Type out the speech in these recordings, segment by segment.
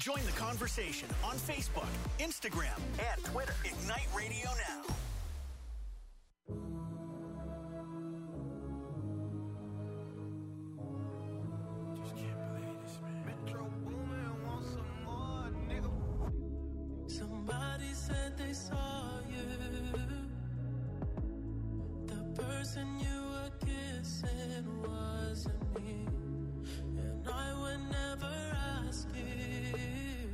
Join the conversation on Facebook, Instagram, and Twitter. Ignite Radio Now. Just can't believe this, man. Metro Boomin want some more, nigga. Somebody said they saw you. The person you were kissing wasn't me. And I would never ask you.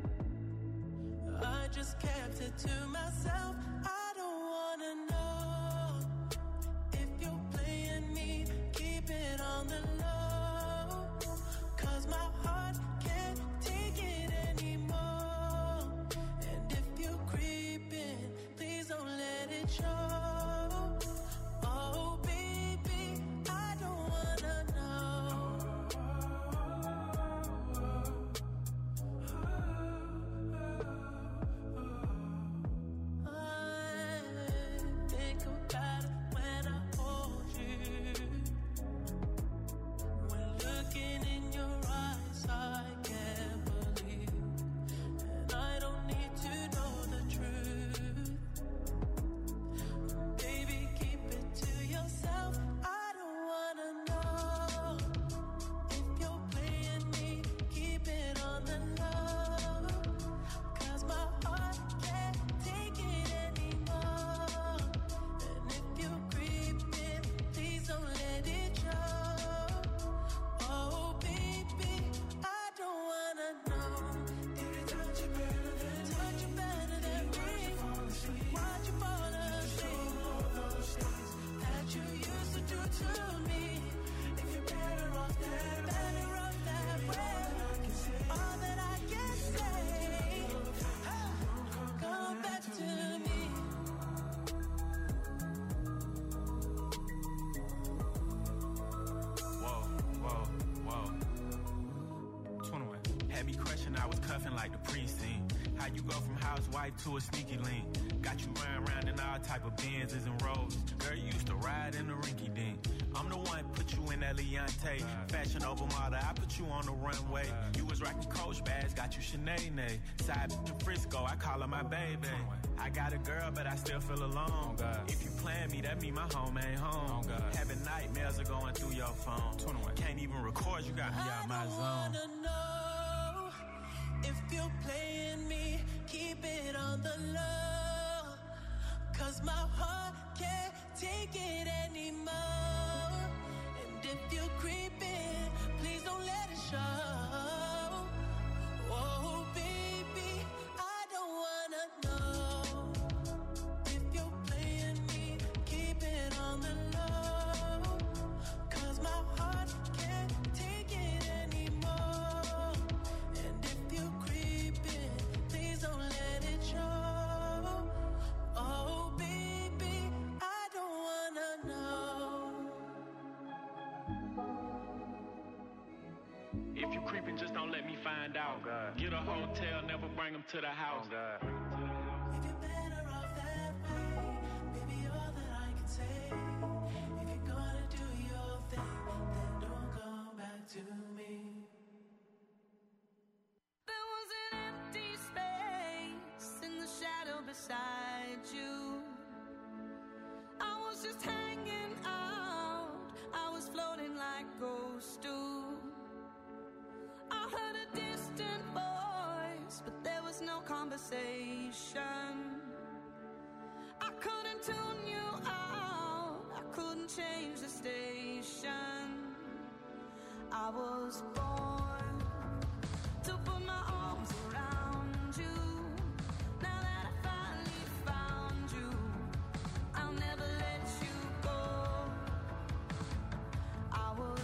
I just kept it to myself. I don't wanna know if you're playing me. Keep it on the low, 'cause my heart can't take it anymore. And if you're creeping, please don't let it show. Oh baby, I don't wanna know. I think about it when I hold you. When looking in your eyes, I can't believe. And I don't need to know the truth. Baby, keep it to yourself. I don't wanna know if you're playing me. Keep it on the low, 'cause my heart can't take it anymore. And if you're creeping, please don't let it show. Oh baby, I don't wanna know. Did it touch you better than me? Touch you better than me? Why'd you fall asleep? All those things that you used to do to me. If you're better off that way, all that I can say, come back to me. Whoa. 21. Had me crushing, I was cuffing like the precinct. How you go from housewife to a sneaky link? Got you riding around in all type of Benzes and Rolls. Girl, you used to ride in the rinky dink. I'm the one put you in that Leontay. Fashion over model, I put you on the runway. You was rocking Coach bags, got you Sinead. Side in Frisco, I call her my baby. I got a girl, but I still feel alone. If you plan me, that mean my home ain't home. Having nightmares are going through your phone. Can't even record, you got me out my I zone. don't wanna know if you're playing me. Keep it on the low, 'cause my heart can't take it anymore. And if you're creeping, please don't let it show. Oh baby, I don't wanna know if you're playing me. Keep it on the low, 'cause my heart can't take it anymore. And if you're creeping, please don't let it show. Oh baby, I don't wanna know. If you creeping, just don't let me find out. Get a hotel, never bring them to the house. If you're better off that way, baby, all that I can say. If you're gonna do your thing, then don't come back to me. There was an empty space in the shadow beside you. I was just hanging out. I was floating like ghosts do. I heard a distant voice, but there was no conversation. I couldn't tune you out. I couldn't change the station. I was born to put my arms around you. Now that I finally found you, I'll never let you go. I was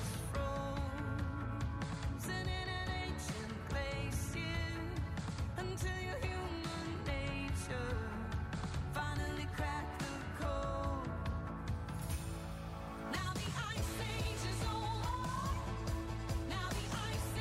frozen in an ancient place, yeah, until your human nature finally cracked the code. Now the ice age is over. Now the ice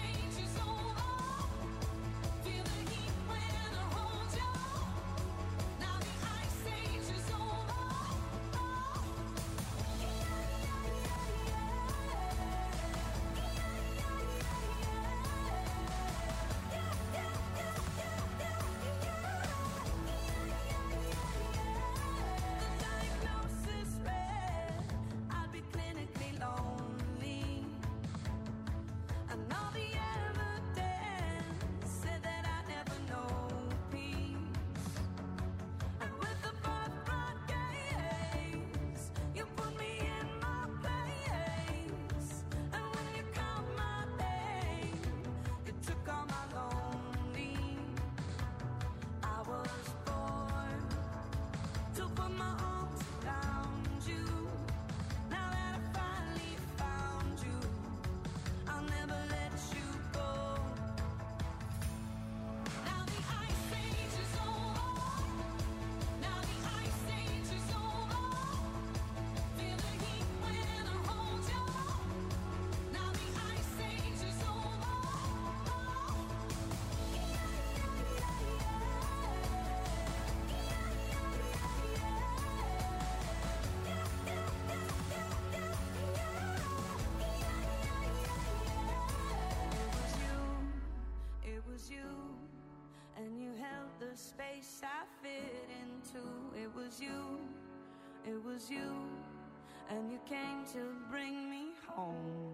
the space I fit into. It was you, and you came to bring me home.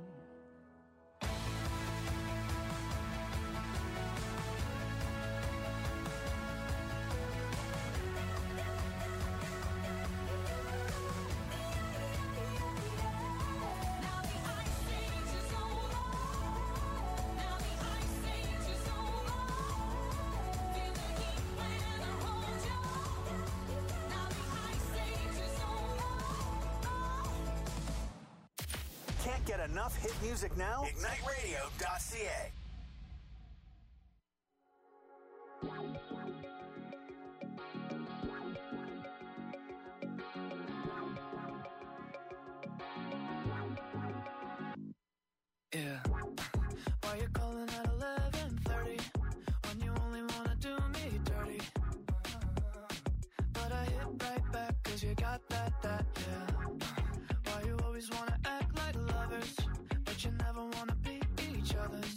Can't get enough hit music now? IgniteRadio.ca. Yeah. Why you calling at 11:30 when you only wanna do me dirty? But I hit right back 'cause you got that, yeah. Why you always wanna act like lovers, but you never wanna be each other's?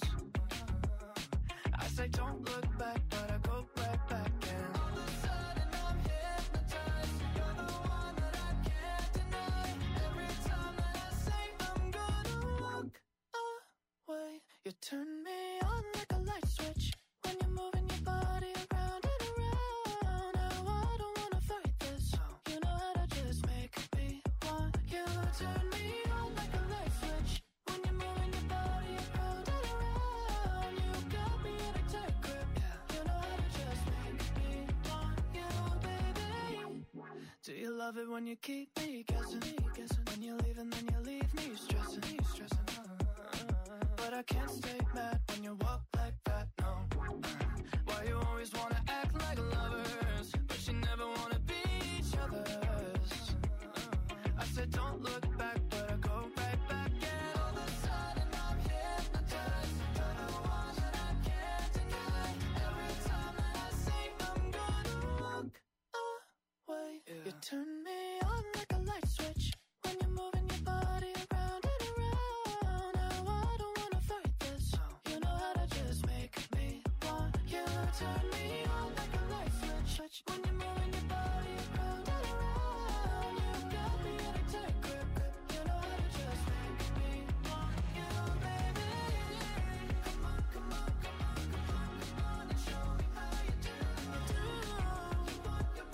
I say don't look back, but I go right back and all of a sudden I'm hypnotized. You're the one that I can't deny. Every time that I say I'm gonna walk away, you turn me on like a light switch when you're moving your body around and around. Now I don't wanna fight this, you know how to just make me want you. Turn me on like a light switch when you're moving your body around and around. You got me in a tight grip, you know how to just make me want you, baby. Do you love it when you keep me guessing? When you leave and then you leave me stressing. But I can't stay mad when you walk like that, no. Why you always wanna act like lovers, but you never wanna be each other's? I said don't look back, but I go right back and all of a sudden I'm hypnotized. You're the one that I can't deny. Every time that I say I'm gonna walk away, you turn me on like a light switch when you're moving your body around and around. Now I don't wanna fight this, you know how to just make me want you. Turn me on like a light switch when you're moving your body around and around. You got me in a tight grip, you know how to just make me want you, baby. Come on, come on, come on, come on, come on and show me how you do. You want to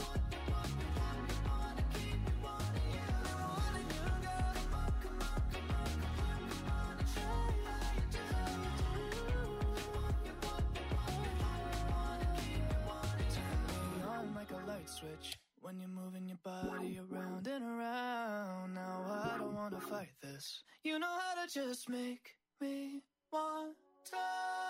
keep me wanting you. Wanting you, girl. Come on, come on, come on, come on, come on and show me how you do. You want to keep me wanting. Turn me on like a light switch when you're moving your body around and around. Now I don't wanna fight this. You know how to just make me want to.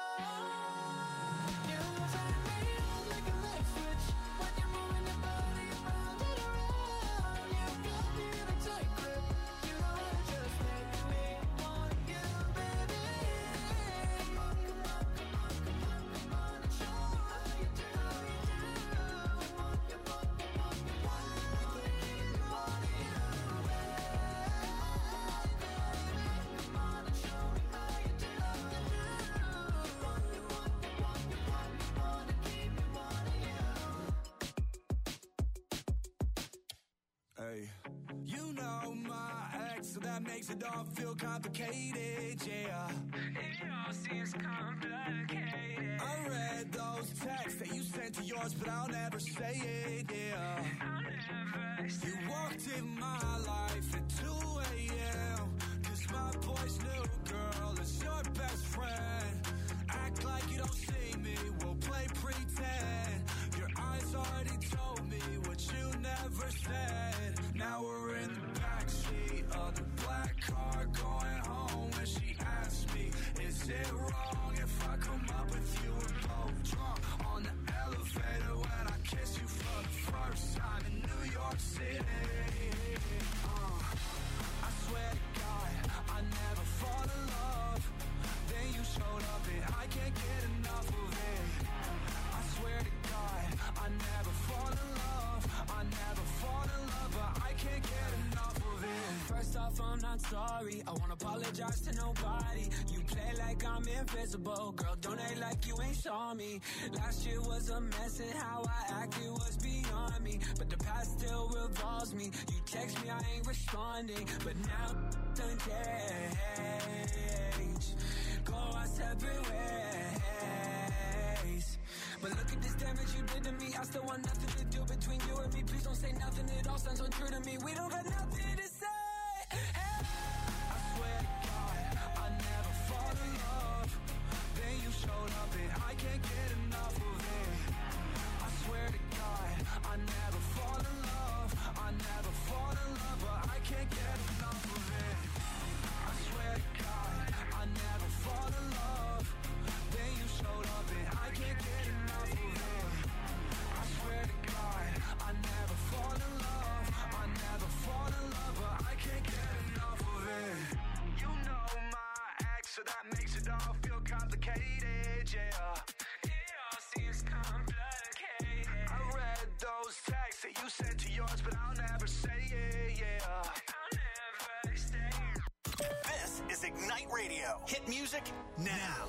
You turn me on like a light switch when you're moving your body around and around. You got me in a tight grip. You know how to just make me want you, baby. Come on, come on, come on, come on, come on and show me how you do. You want to keep me wanting you, baby. Come on and show me how you do. Hey. You know my ex, so that makes it all feel complicated, yeah. It all seems complicated. I read those texts that you sent to yours, but I'll never say it, yeah. I'll never say it. You walked in my life at 2 a.m. 'Cause my boy's new girl is your best friend. Act like you don't see me, we'll play pretend. Your eyes already told me what you never said. Now we're in the backseat of the black car going home, and she asked me, is it wrong if I come up with you and both drunk on the elevator when I kiss you for the first time in New York City? I swear to God, I never fall in love. Then you showed up and I can't get enough of it. I swear to God, not sorry. I won't apologize to nobody. You play like I'm invisible. Girl, don't act like you ain't saw me. Last year was a mess and how I acted was beyond me. But the past still revolves me. You text me, I ain't responding. But now done change. Go our separate ways. But look at this damage you did to me. I still want nothing to do between you and me. Please don't say nothing, it all sounds untrue to me. We don't got nothing to say. Hey. I swear to God, I never fall in love. Then you showed up and I can't get enough of it. I swear to God, I never fall in love. I never fall in love, but I can't get enough of it. I swear to God, I never fall in love. Then you showed up and I can't get enough of it. I swear to God, I never fall in love. I never fall in love, but I can't get enough of it. You know my ex, so that makes it all feel complicated, yeah. It all seems complicated. I read those texts that you sent to yours, but I'll never say it, yeah. I'll never say it. This is Ignite Radio. Hit music now.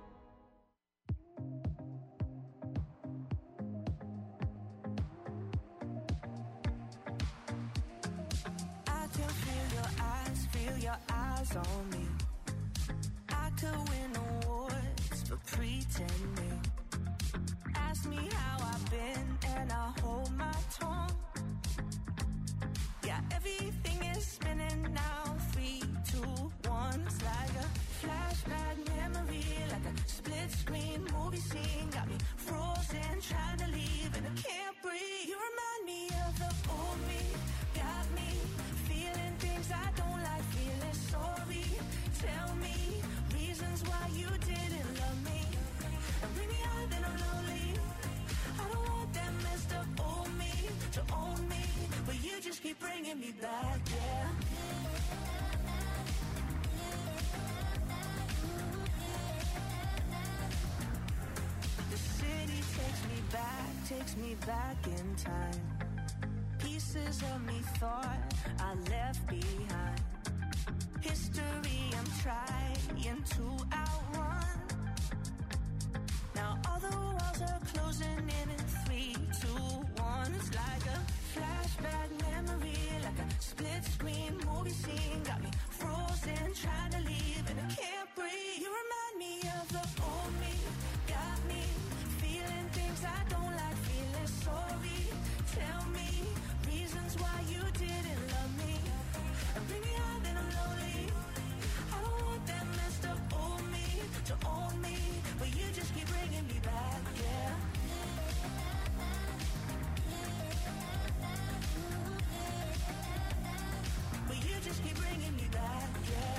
Feel your eyes on me. I could win awards for pretending. Ask me how I've been and I hold my tongue. Yeah, everything is spinning now. 3, 2, 1. It's like a flashback memory, like a split screen movie scene. Got me frozen, trying to leave and I can't breathe. You remind me of the old me. Got me feeling things I don't like, feeling sorry. Tell me reasons why you didn't love me. And bring me out then I'm lonely. I don't want that messed up old me to own me, but you just keep bringing me back, yeah. The city takes me back in time. Pieces of me thought I left behind. History I'm trying to outrun. Now all the walls are closing in 3, 2, 1. It's like a flashback memory, like a split screen movie scene. Got me frozen, trying to leave and I can't breathe. You remind me of the old me. Got me feeling things I don't like, feeling sorry. Tell me reasons why you didn't love me. And bring me out then I'm lonely. I don't want that messed up old me to own me, but you just keep bringing me back, yeah. But you just keep bringing me back, yeah.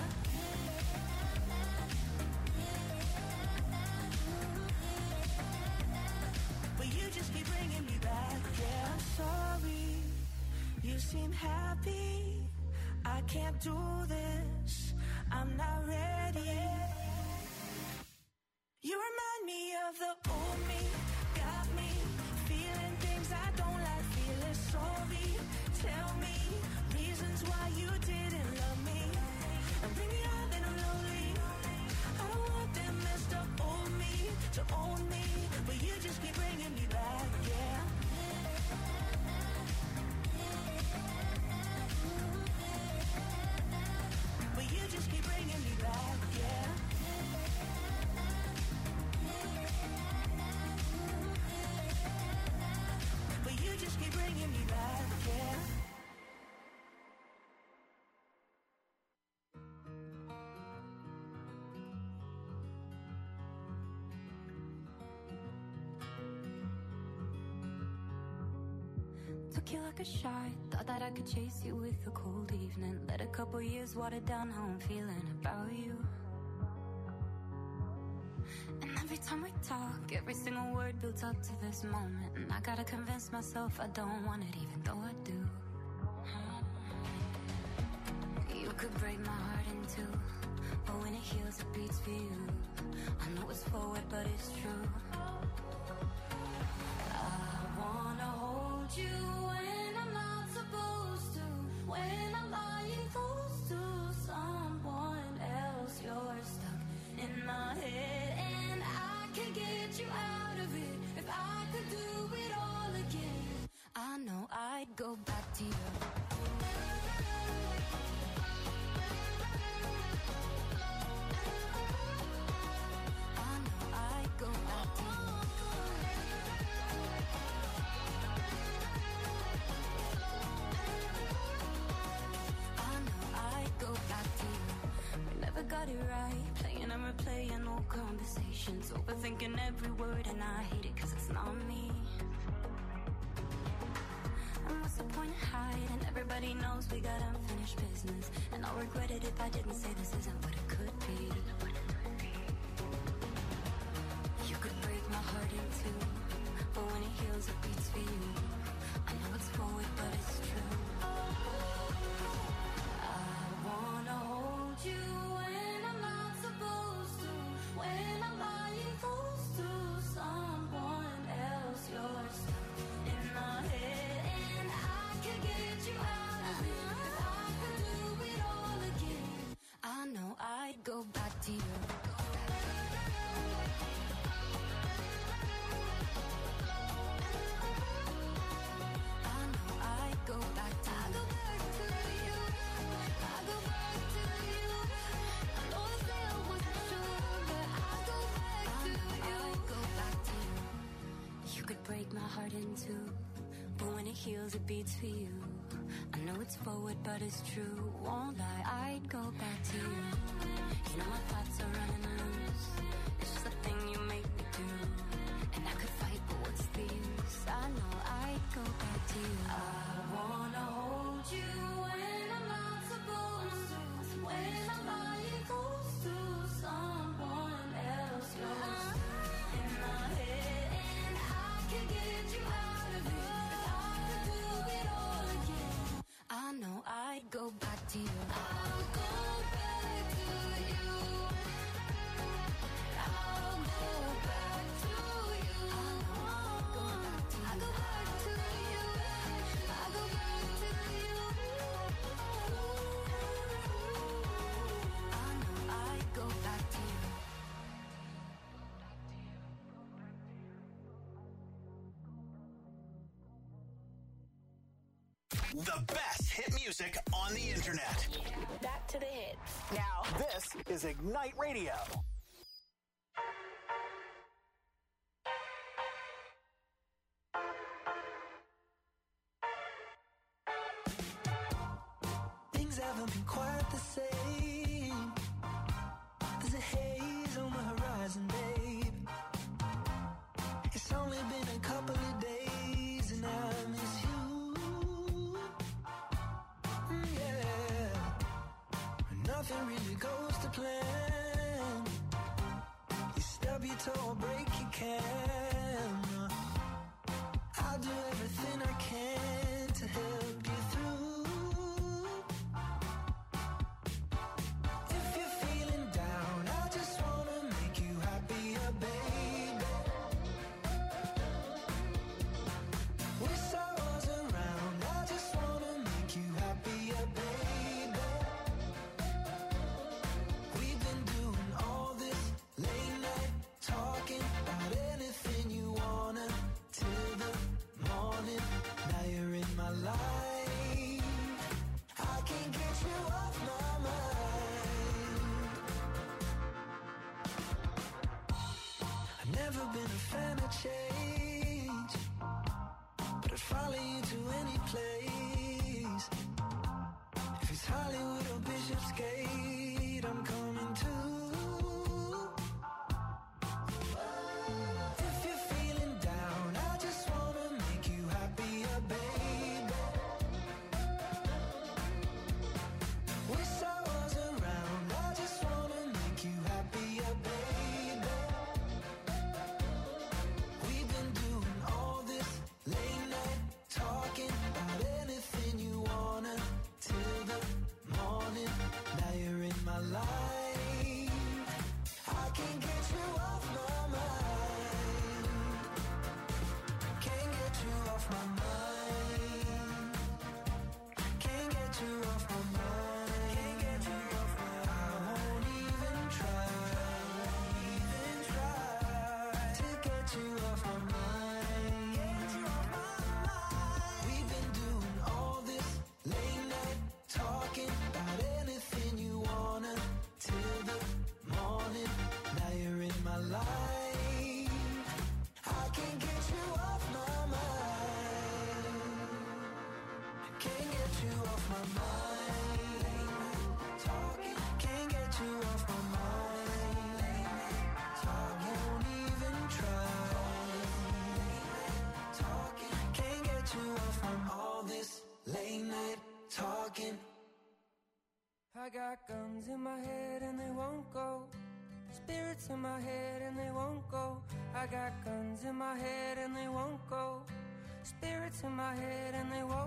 But you just keep bringing me back, yeah. I'm sorry, you seem happy. I can't do this, I'm not ready. You remind me of the old me. Got me feeling things I don't like, feeling sorry. Tell me reasons why you didn't love me. And bring me out then I'm lonely. I don't want that messed up old me to own me, but you just keep bringing me back, yeah. But you just keep bringing me back, yeah. But you just keep bringing me back, yeah. Took you like a shot, thought that I could chase you with a cold evening. Let a couple years water down how I'm feeling about you. And every time we talk, every single word builds up to this moment. And I gotta convince myself I don't want it, even though I do. You could break my heart in two, but when it heals, it beats for you. I know it's forward, but it's true. I wanna hold you when I'm not supposed to, when I'm lying close to right. Playing and replaying old conversations, overthinking every word, and I hate it 'cause it's not me. And what's the point of hiding? Everybody knows we got unfinished business, and I'll regret it if I didn't say this isn't what it could be. You could break my heart in two, but when it heals it beats for you. I know it's forward but it's true. I wanna hold you when I'm not supposed to, when I'm lying close to someone else. You're stuck in my head and I could get you out of it. If I could do it all again, I know I'd go back to you. Go back to you. I go back to you. I know the sale wasn't sure, but I go back to you. I go back to you. You could break my heart in two, but when it heals it beats for you. I know it's forward but it's true, won't lie, I'd go back to you. You know my thoughts are running loose, it's just a thing you make me do. And I could fight but what's the use, I know I'd go back to you. I wanna hold you when I'm not supposed to, when I'm lying close to someone else. You're in my head and I can get you out of it. If I could do it all again, I know I'd go back to you. I'll go back to you. I'll go back to you. I know I'll go back to you. I'll go back to you. I'll go back to you. I know I'd go back to you. The best hit music on the internet. Back to the hits. Now, this is Ignite Radio. Things haven't been quite the same. There's a haze on the horizon, babe. It's only been a couple of days and I miss you. Yeah. Nothing really goes to plan. You stub your toe or break your camera. I'll do everything I can to help you through. If you're feeling down, I just wanna make you happier, baby. Wish I was around, I just wanna make you happier, baby. We've been doing all this late night talking about anything you wanna till the morning. Now you're in my life, I can't get you off my mind. I've never been a fan of change, but I'd follow you to any place. If it's Hollywood or Bishopsgate, I'm coming too. If you're feeling down, I just wanna make you happier, baby. Wish I was around, I just wanna make you happier, baby. I got guns in my head and they won't go. Spirits in my head and they won't go. I got guns in my head and they won't go. Spirits in my head and they won't.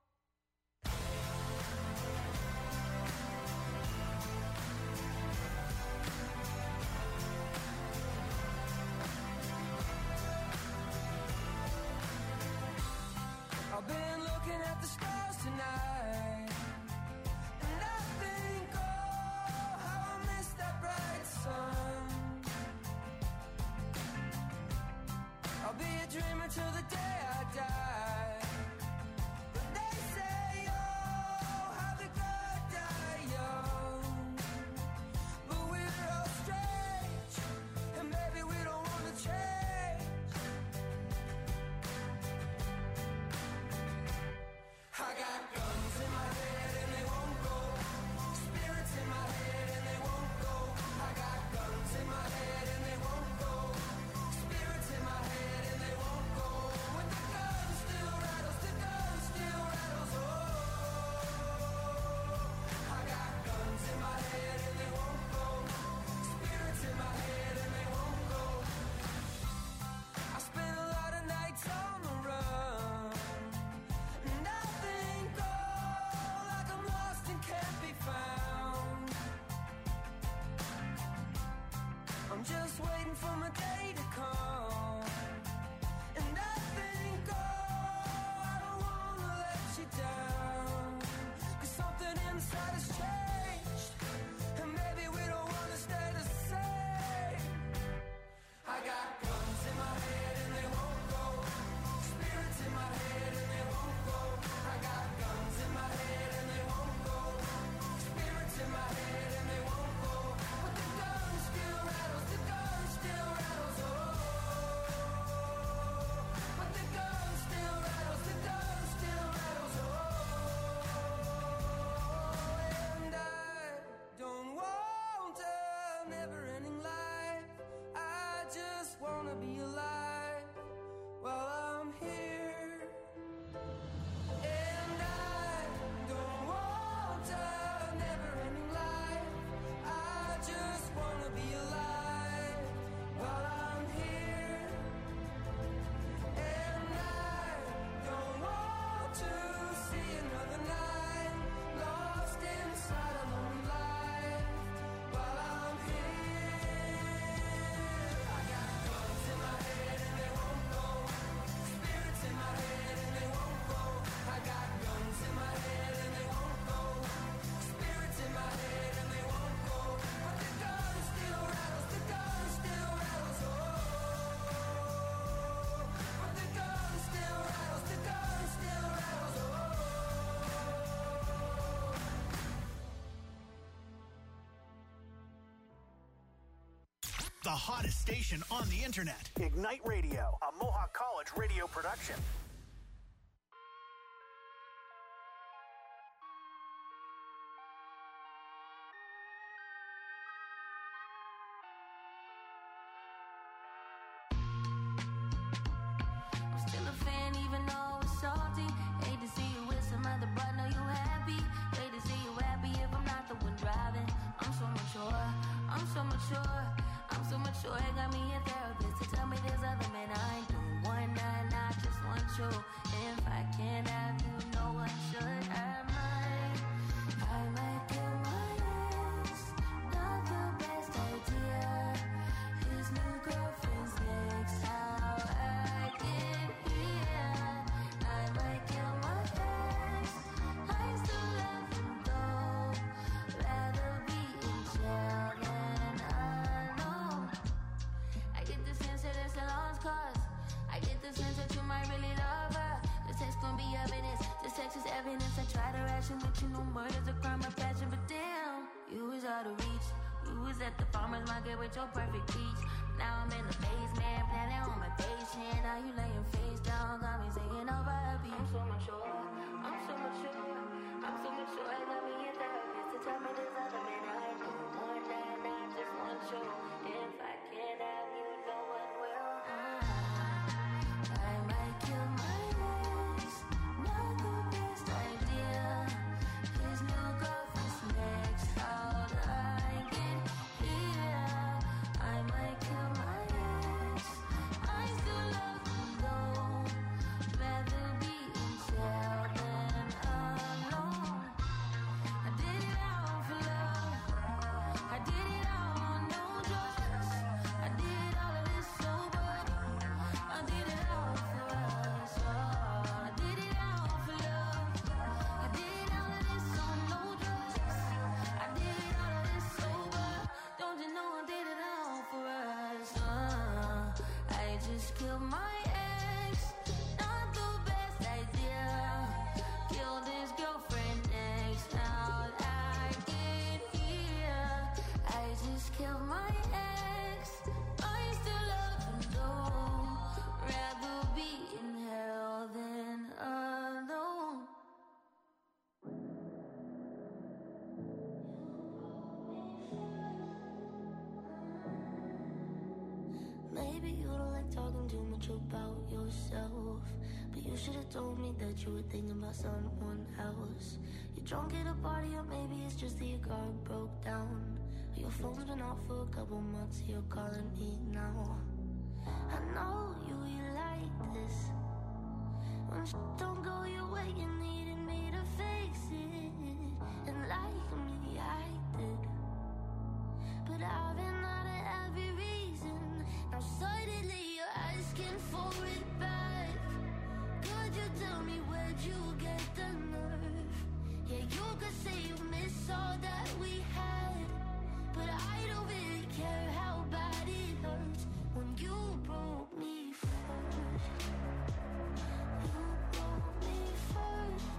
I've been looking at the stars tonight, and I think, oh, how I miss that bright sun. I'll be a dreamer till the day I die. But they say, oh, how the good die young. But we're all strange, and maybe we don't want to change. I got guns in my head and they won't go. Spirits in my head and they won't go. I got guns in my head and they won't go. Spirits in my head and they won't go. When the gun still rattles, the gun still rattles. Oh, I got guns in my head and they won't go. Spirits in my head and they won't go. I spent a lot of nights on the run, and I think, oh, like I'm lost and can't be found. I'm just waiting for my day to come. And I think, oh, I don't wanna let you down. 'Cause something inside has changed, and maybe we don't wanna stay the same. I got guns in my head and they won't go. Spirits in my head and they won't go. I got guns in my head and they won't go. Spirits in my head and they won't go. But the gun still rattles, the gun still rattles. Oh, but the gun still rattles, the gun still rattles. Oh, and I don't want a never-ending life. I just wanna be alive while I'm here. And I don't want a never-ending life. I just wanna be alive while I'm here. And I don't want to see another night lost inside a lonely life while I'm here. I got guns in my head and they won't go. Spirits in my head and they won't go. I got guns in my head and they won't go. Spirits in my head and they won't go. But the gun still rattles, the gun still rattles. Oh, but the gun still rattles, the gun still rattles. Oh. The hottest station on the internet. Ignite Radio, a Mohawk College radio production. I'm still a fan even though it's salty. Hate to see you with some other, but know you happy. Hate to see you happy if I'm not the one driving. I'm so mature, I'm so mature, I'm so mature. It got me a therapist to tell me there's other men I ain't doing one night, I just want you. If I can't have you, no one should. I might kill my ex. Not the best idea. His new girlfriend's next. How I get here. I might kill my ex. I still love him though. Rather be in jail than alone. I get the sense that it's a lost cause. I get the sense that you might really love her. This text gon' be evidence. This text is evidence. I try to ration with you. No murder's a crime of passion, but damn, you was out of reach. You was at the farmer's market with your perfect peach. Now I'm in the basement, planning on my patient. Now you laying face down, got me singing over a beat. I'm so mature, I'm so mature, I'm so mature. I got me a therapist to tell me there's other men I ain't doing one night, I just want you. If I can't have you, no one will. I might kill my ex, not the best idea. His new girlfriend's next. killed my ex. Not the best idea. Killed his girlfriend next. Now I get here. I just killed my ex. I still love him though. Rather be in hell than alone. Maybe you don't like talking too much about yourself, but you should have told me that you were thinking about someone else. You're drunk at a party, or maybe it's just that your car broke down. Your phone's been off for a couple months, you're calling me now. I know you like this. When shit don't go your way, you needed me to fix it. And like me, I did. But I've been out of every reason. Now suddenly you're asking for it back. Could you tell me where'd you get the nerve? Yeah, you could say you miss all that we had, but I don't really care how bad it hurts when you broke me first. You broke me first.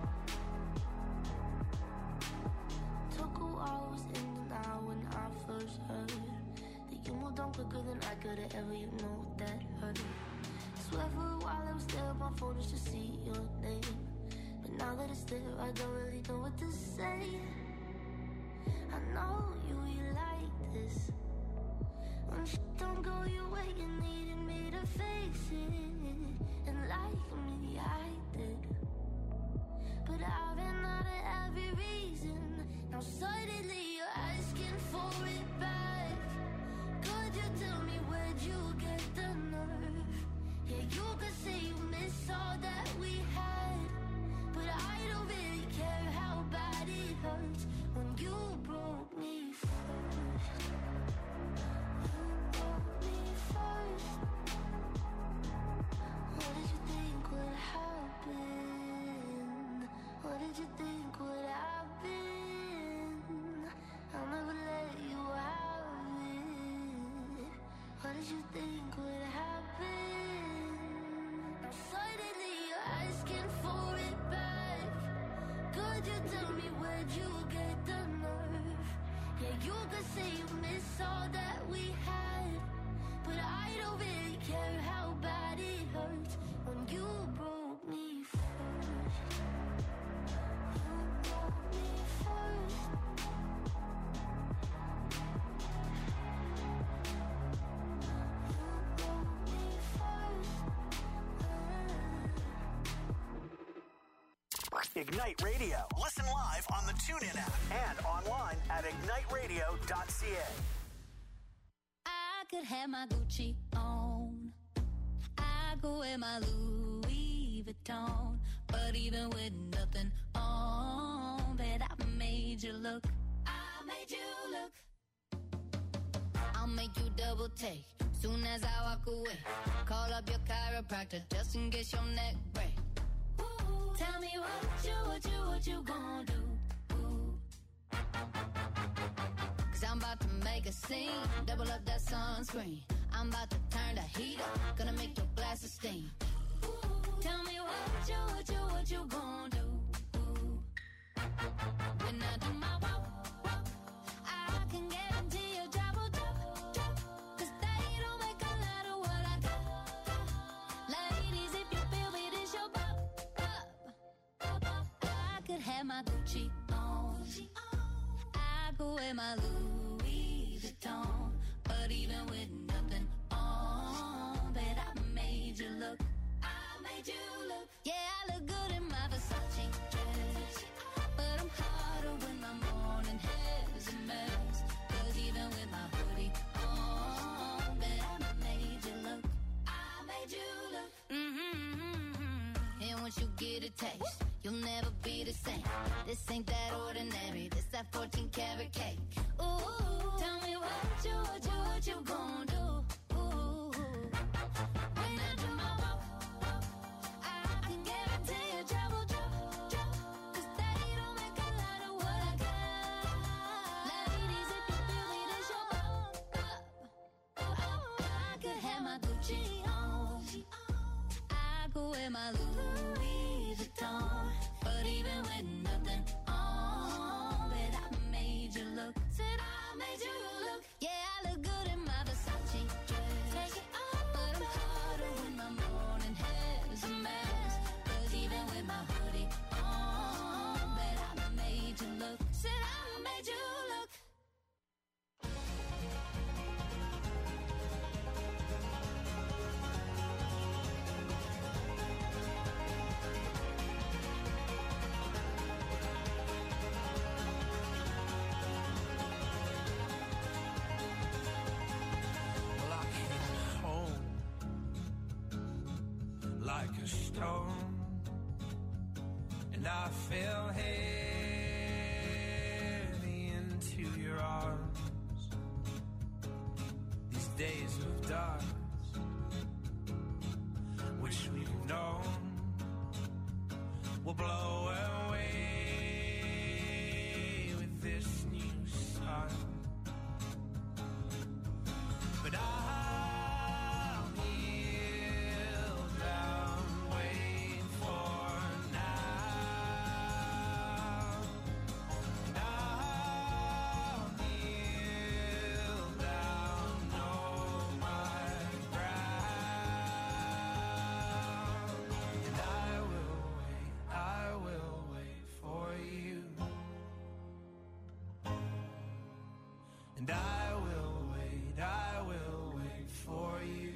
Took a while, was in denial when I first heard that you moved on quicker than I could have ever, you know that hurt. Swear for a while I was there, my phone just to see your name. But now that it's there, I don't really know what to say. I know you like this. When shit don't go your way, you needed me to fix it. And like me, I did. But I've been out of every reason. Now suddenly you're asking for it back. Could you tell me where'd you get the nerve? Yeah, you could say you miss all that we had, but I don't really care how bad it hurts when you broke me first. You broke me first. What did you think would happen? What did you think would happen? I'll never let you have it. What did you think would happen? Now suddenly you're asking for it back. Could you tell me where'd you get the nerve? Yeah, you could say you miss all that we had, but I don't really care how bad it hurts when you broke me first. You broke me first. You broke me first. Ignite Radio. Listen live on the TuneIn app and online at igniteradio.ca. I could have my Gucci on. I could wear my Louis Vuitton. But even with nothing on, bet I made you look. I made you look. I'll make you double take soon as I walk away. Call up your chiropractor just in case your neck break. Ooh, tell me what you gonna do? Ooh. 'Cause I'm about to make a scene. Double up that sunscreen. I'm about to turn the heat up. Gonna make your glasses steam. Ooh, tell me what you gonna do? Ooh. When I do my walk, I can guarantee your job will drop. 'Cause they don't make a lot of what I got. Ladies, if you feel me, this your pop. I could have my Gucci on. I could wear my Louis Vuitton. But even with nothing on, bet I made you look. I made you look. Yeah, I look good in my Versace dress, but I'm hotter when my morning hair's a mess. 'Cause even with my hoodie on, bet I made you look. I made you look. And once you get a taste, you'll never be the same. This ain't that ordinary. This that 14 karat cake. Ooh, tell me what you gonna do? Ooh, when I do my walk, I can guarantee your job will drop. 'Cause they don't make a lot of what I got. Ladies, if you feel me, this your pop. I could have my Gucci on. my hoodie on. Bet I made you look. Said I made you look. Well, I came home like a stone, and I fell heavy into your arms. These days of dark, which we've known, will blow away with this new sun. But I'll kneel down, wait for now. And I'll kneel down, know my ground. And I will wait for you. And I will wait for you.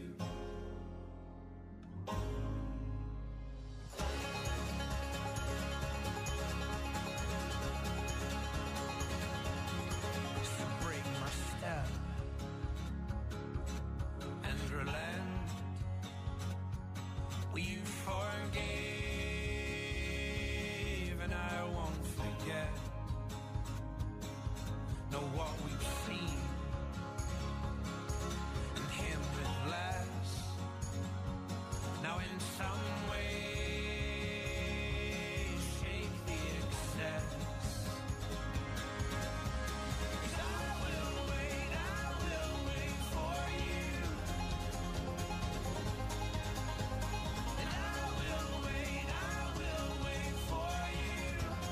So break my step and relent. Well, you forgave, and I won't forget. Know what we've seen and him with less. Now in some way shake the excess. 'Cause I will wait for you. And I will wait for you.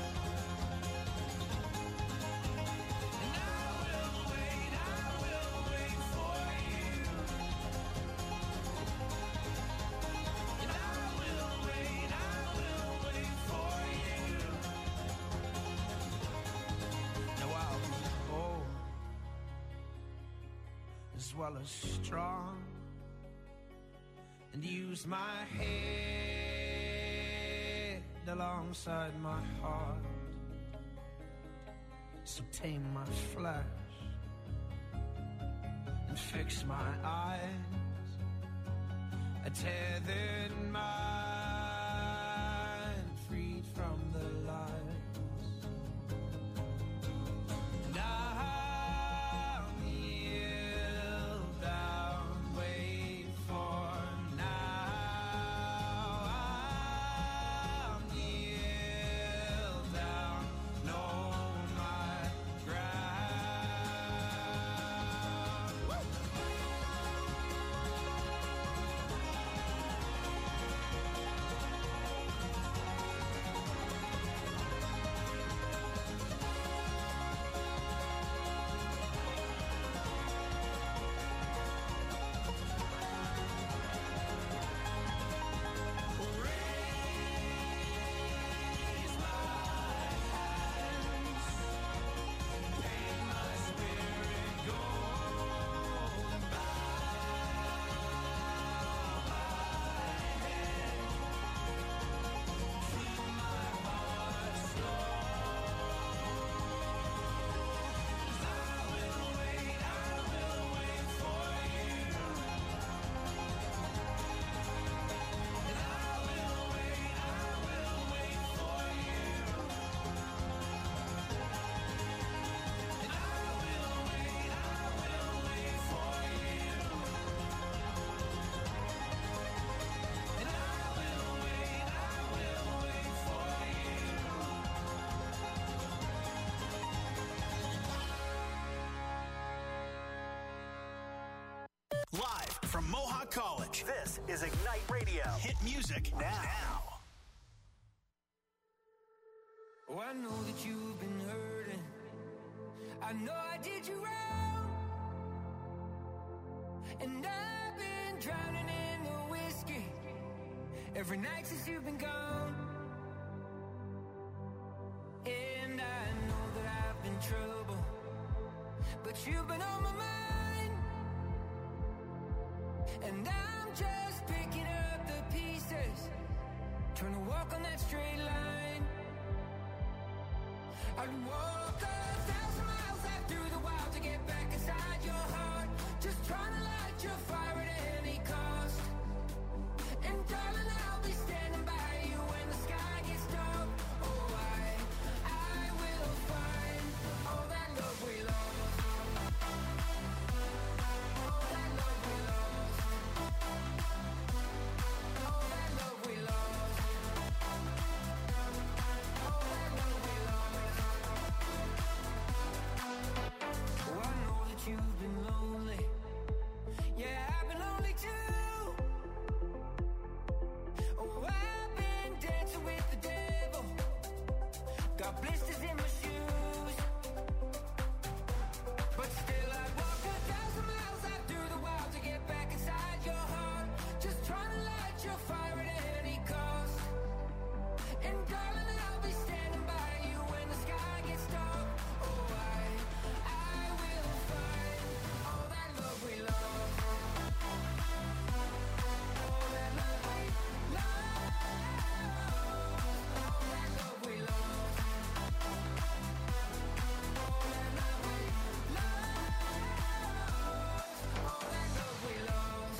And I will wait for you. And I will wait for you. Now I'll be bold as well as strong, and use my head alongside my heart. So tame my flesh and fix my eyes, a tethered mind freed from the lies. And I'll kneel down, wait for now. I'll kneel down, know my ground. Raise my hands, paint my spirit gold, and bow my head, feel my heart slow. 'Cause I will wait for you. And I will wait for you. And I will wait for you. And I will wait for you. Live from Mohawk College, this is Ignite Radio. Hit music now. Oh, I know that you've been hurting. I know I did you wrong. And I've been drowning in the whiskey every night since you've been gone. that you've been on my mind, and I'm just picking up the pieces, trying to walk on that straight line. I'd walk 1,000 miles out through the wild to get back inside your heart, just trying to light your fire at any cost. And darling, I'll be standing by you when the sky gets dark. Oh, I will find all that love we lost, all that love we lost, all that love we lost, all that love we lost. Oh, I know that you've been lonely. Yeah, I've been lonely too. Oh, I've been dancing with the devil, got blisters in my shoes, but still I'd walk 1,000 miles out through the wild to get back inside your heart, just trying to light your fire at any cost. And darling, I'll be standing by you when the sky gets dark. Oh, I will find all that love we lost, all that love we lost, all that love we lost, all that love we lost, all that love we lost.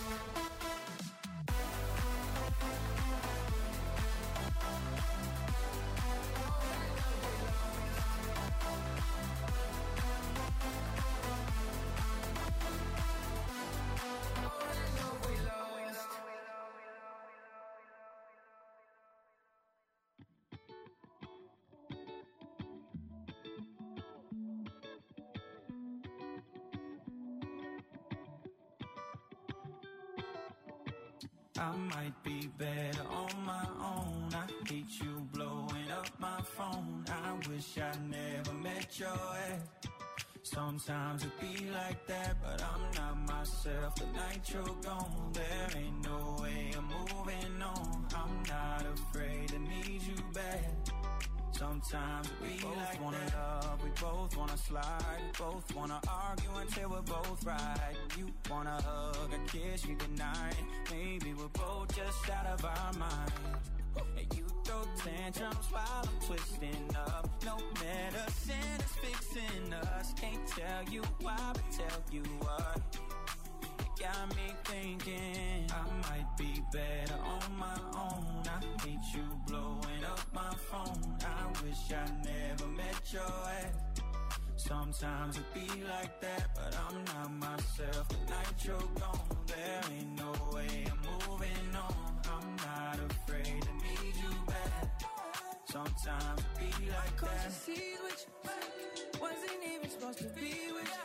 I might be better on my own. I hate you blowing up my phone. I wish I never met your ex. Sometimes it be like that, but I'm not myself the night you're gone. There ain't no way I'm moving on. I'm not afraid to need you back. Sometimes we both like wanna that. Love, we both wanna slide, we both wanna argue until we're both right. You wanna hug, a kiss, you deny it. Maybe we're both just out of our mind. And you throw tantrums while I'm twisting up. No medicine is fixing us. Can't tell you why, but tell you what. Got me thinking I might be better on my own. I hate you blowing up my phone. I wish I never met your ex. Sometimes it be like that, but I'm not myself the night you're gone. There ain't no way I'm moving on. I'm not afraid to need you back. Sometimes it be like Cause that. you see with you, wasn't even supposed to be with you.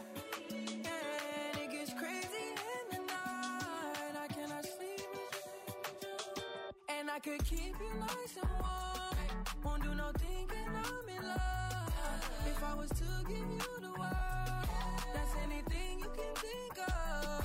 And it gets crazy in the night. I cannot sleep with you. And I could keep you nice and warm. Won't do no thinking I'm in love. If I was to give you the world, that's anything you can think of.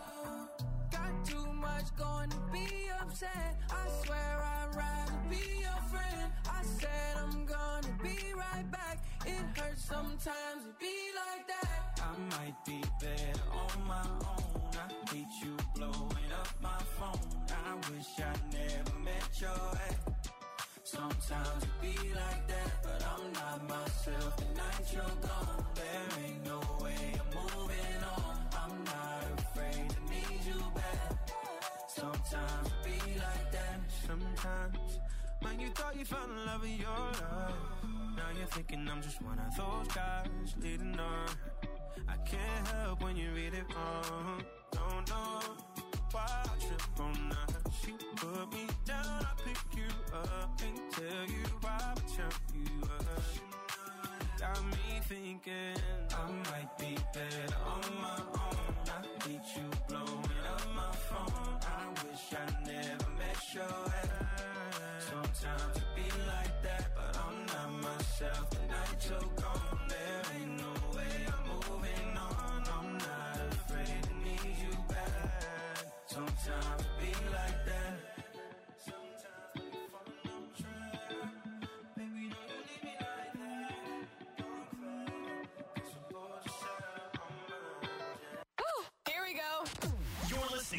Got too much going to be upset. I swear I'd rather be your friend. I said I'm gonna be right back. It hurts sometimes to be like that. I might be better on my own. I hate you blowing up my phone. I wish I never met your ex. Sometimes it be like that, but I'm not myself the night you're gone. There ain't no way I'm moving on. I'm not afraid to need you back. Sometimes it be like that. Sometimes when you thought you found the love of your life, now you're thinking I'm just one of those guys leading on. I can't help when you read it wrong. Don't know why I trip on that. She put me down, I pick you up. Can't tell you why, but tell you up. Got me thinking I might be better on my own. I hate you blowing up my phone. I wish I never met your ex. Sometimes it be like that, but I'm not myself the night you're gone. There ain't no way I'm moving on. I'm not afraid to need you back. Sometimes it be like that. Sometimes when you fall on track, baby, don't you leave me like that. Don't cry, 'cause I'm bored, just out on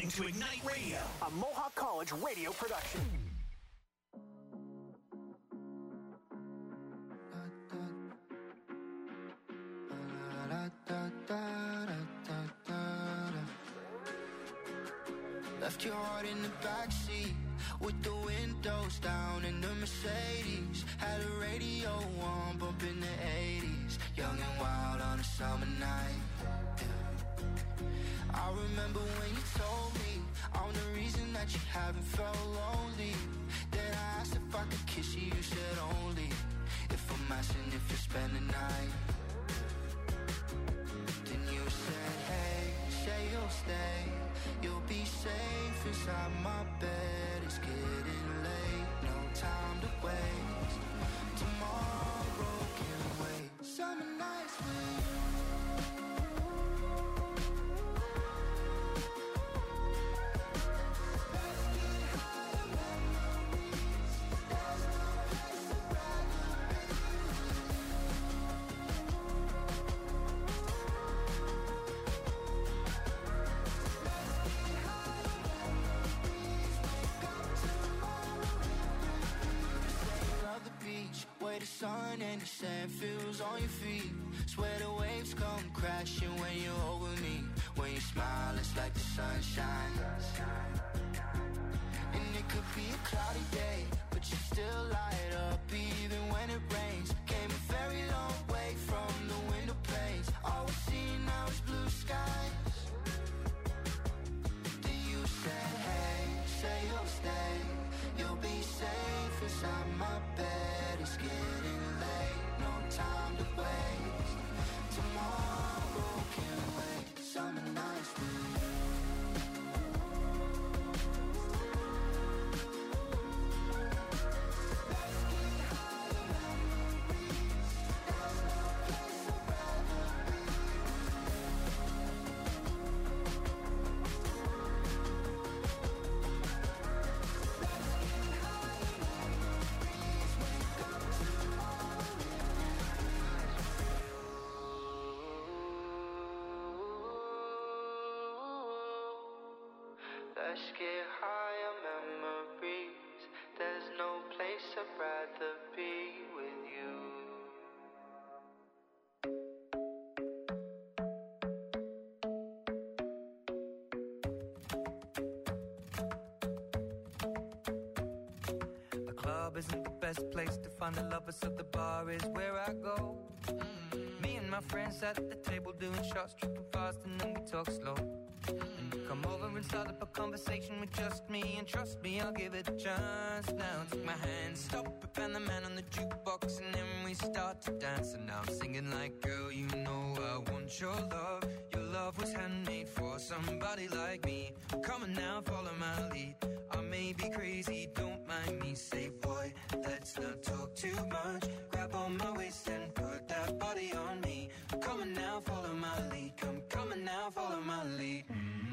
listening to Ignite Radio, a Mohawk College radio production. Left your heart in the backseat with the windows down in the Mercedes. Had a radio on, bumping the 80s. Young and wild on a summer night. Yeah. I remember when you told me I'm the reason that you haven't felt lonely. Then I asked if I could kiss you, you said only if I'm asking if you spend the night. Then you said, hey, say you'll stay. You'll be safe inside my bed. It's getting late, no time to waste. Tomorrow can wait. Summer nights with you. Where the sun and the sand feels on your feet. Swear the waves come crashing when you're over me. When you smile, it's like the sunshine. And it could be a cloudy day, but you still light up even when it rains. Came a very long way from the window panes. All we see now is blue skies. Then you said, hey, say you'll stay. You'll be safe inside my bed. It's getting late, no time to waste. Tomorrow can wait. Summer nights with you. Let's get higher memories. There's no place I'd rather be. Let's get higher memories. There's no place I'd rather be with you. The club isn't the best place to find the lovers, so the bar is where I go. Me and my friends sat at the table doing shots, tripping fast, and then we talk slow. And you come over and start up a conversation with just me, and trust me, I'll give it a chance. Now take my hand, stop it, and the man on the jukebox, and then we start to dance. And now I'm singing like, girl, you know I want your love. Your love was handmade for somebody like me. Come on now, follow my lead. I may be crazy, don't mind me. Say, boy, let's not talk too much. Grab on my waist and put that body on me. Come on now, follow my lead. Come on now, follow my lead.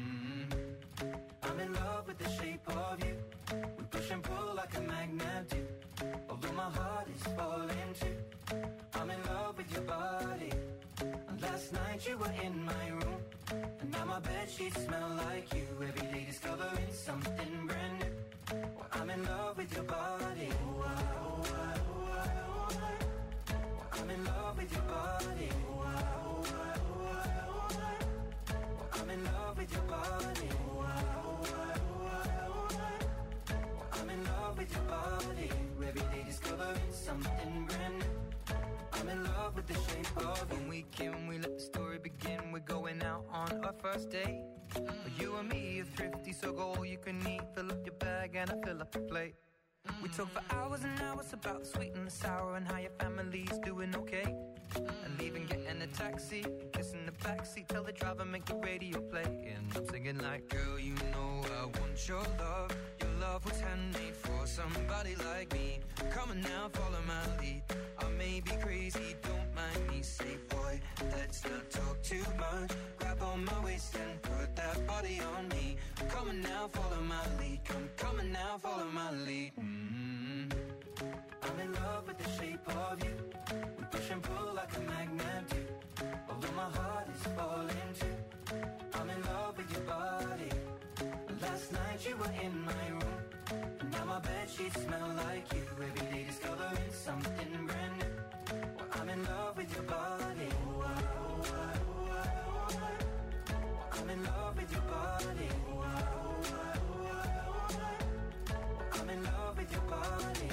I'm in love with the shape of you. We push and pull like a magnet do. Although my heart is falling too. I'm in love with your body. And last night you were in my room. And now my bedsheets smell like you. Every day discovering something brand new. Well, I'm in love with your body. Oh, I, oh, I, oh, I, oh, I. Well, I'm in love with your body. Oh, I, oh, I, oh, I, oh, I. Well, I'm in love with your body. Oh, I, oh, I, oh, I, oh, I. Well, I'm in love with your body. Every day discovering something brand new. I'm in love with the shape of you. When we came, we let the story begin. We're going out on our first date. You and me are thrifty, so go all you can eat. Fill up your bag and I fill up the plate. We talk for hours and hours about the sweet and the sour and how your family's doing okay. And even getting a taxi, kissing the backseat, tell the driver make the radio play. And I'm singing like, girl, you know I want your love. Your love was handmade for somebody like me. Come on now, follow my lead. I may be crazy, don't mind me. Say, boy, let's not talk too much. Grab on my waist and put that body on me. Come on now, follow my lead. Come on now, follow my lead. I'm in love with the shape of you. We push and pull like a magnet do. Although my heart is falling too. I'm in love with your body. Last night you were in my room, and now my bedsheets smell like you. Every day discovering something brand new. Well, I'm in love with your body. I'm in love with your body. I'm in love with your body.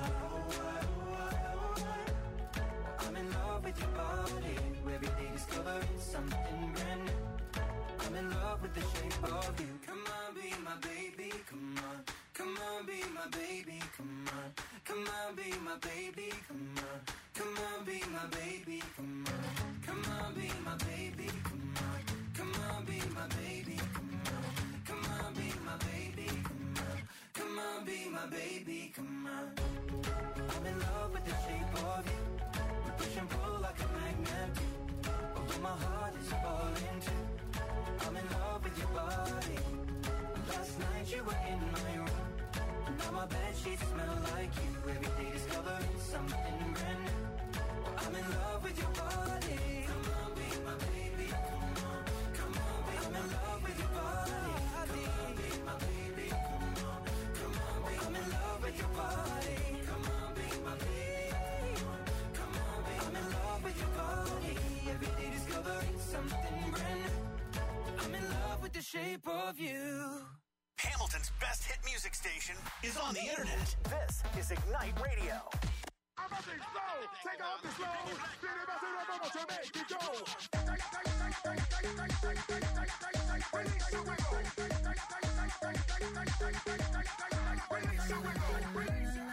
I'm in love with your body. Every day discovering something brand new. I'm in love with the shape of you. Come on, be my baby, come on. Come on, be my baby, come on. Come on, be my baby, come on. Come on, be my baby, come on. Come on, be my baby, come on. Come on, be my baby, come on. Come on, be my baby, come on. Come on, be my baby, come on. I'm in love with the shape of you. We push and pull like a magnet. Although my heart is falling too. I'm in love with your body. Last night you were in my room, and now my bedsheets smell like you. Every day discovering something brand new. I'm in love with your body. Come on, be my baby. Come on, come on, be. I'm in love with your body. Come on, be my baby. Come on, come on, be. I'm in love with your body. Come on, be my baby. Come on, be. I'm in love with your body. Every day discovering something brand new. I'm in love with the shape of you. Hamilton's best hit music station is on the internet. This is Ignite Radio. I'm up and slow, take off the slow. Really about to make you go. Release your wiggle. Release your wiggle. Release your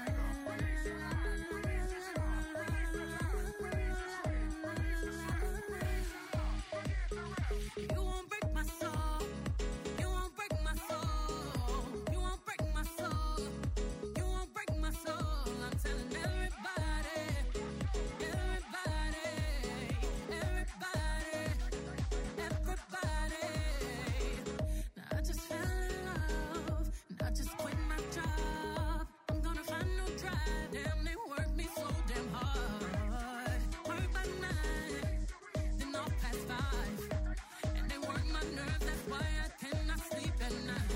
You won't break my soul. You won't break my soul. You won't break my soul. You won't break my soul. I'm telling everybody, everybody, everybody, everybody. Now I just fell in love, and I just quit my job. I'm gonna find no drive. Damn, they work me so damn hard. Work by 9, then I'll pass 5. My nerves, that's why I cannot sleep at night.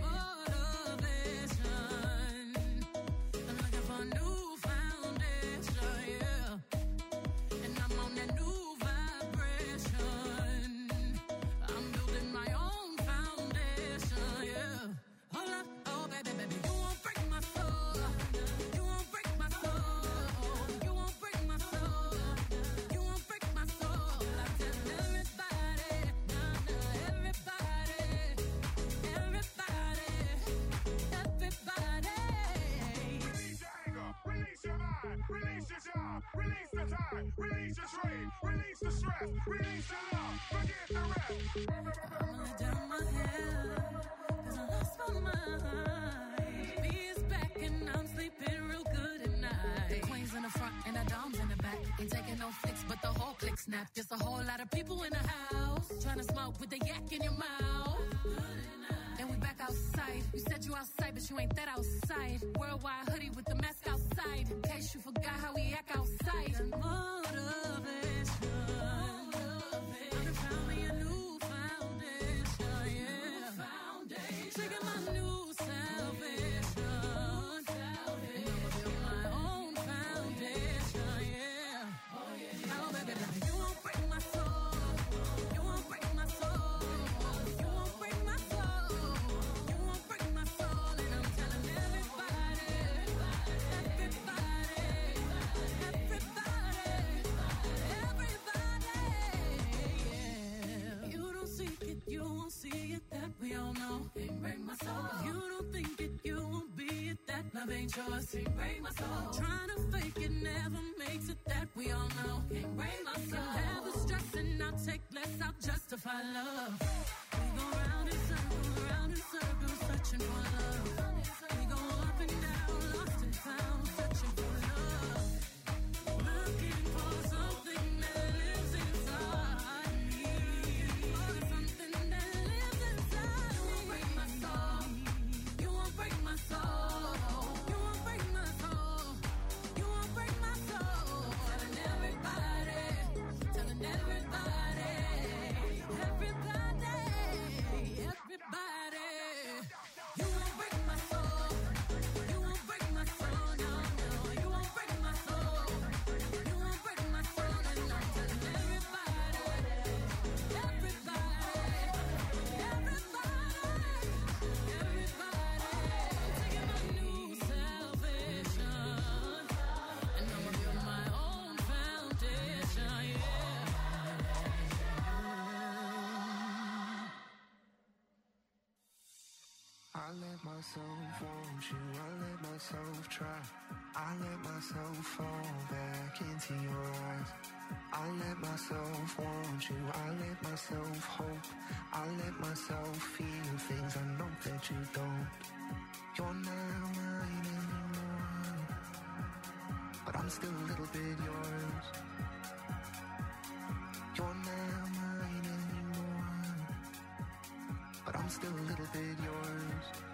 Motivation, I'm looking for a new foundation, yeah. And I'm on that new vibration. I'm building my own foundation, yeah. Hold up, oh baby, baby, you won't break my soul. You won't break my soul. You won't break my soul. You won't break my soul. I tell everybody. Release your job, release the time, release your strain, release the stress, release your love, forget the rest. I'm lay down my head, 'cause I lost my mind. B is back and I'm sleeping real good at night. The queen's in the front and the dom's in the back. Ain't taking no flicks, but the whole click snap. Just a whole lot of people in the house, trying to smoke with the yak in your mouth. And we back outside. You said you outside, but you ain't that outside. Worldwide hoodie with the mask outside. In case you forgot how we act outside. Motivation. I found me a new foundation, yeah. Taking my new salvation. And I'ma build my own foundation, yeah. Oh, baby, baby, you won't break my soul. You won't break my soul. You won't break my soul. You won't break my soul. And I'm telling everybody, everybody, yeah. You don't seek it, you won't see it, that we all know. Can't break my soul. If you don't think it, you won't be it, that love ain't yours. Can't break my soul. Trying to fake it never makes it, that we all know. Can't break my soul. Have the stress and I'll take less, I'll justify love. We go round in circles, searching for love. We go up and down, lost and found, searching for love. Looking for something that lives inside me. For something that lives inside me. You won't break my soul. You won't break my soul. You won't break my soul. You won't break my soul. Telling everybody, telling everybody, everybody, everybody. myself want you, I let myself try. I let myself fall back into your eyes. I let myself want you, I let myself hope. I let myself feel things I know that you don't. You're not mine anymore, but I'm still a little bit yours. You're not mine anymore, but I'm still a little bit yours.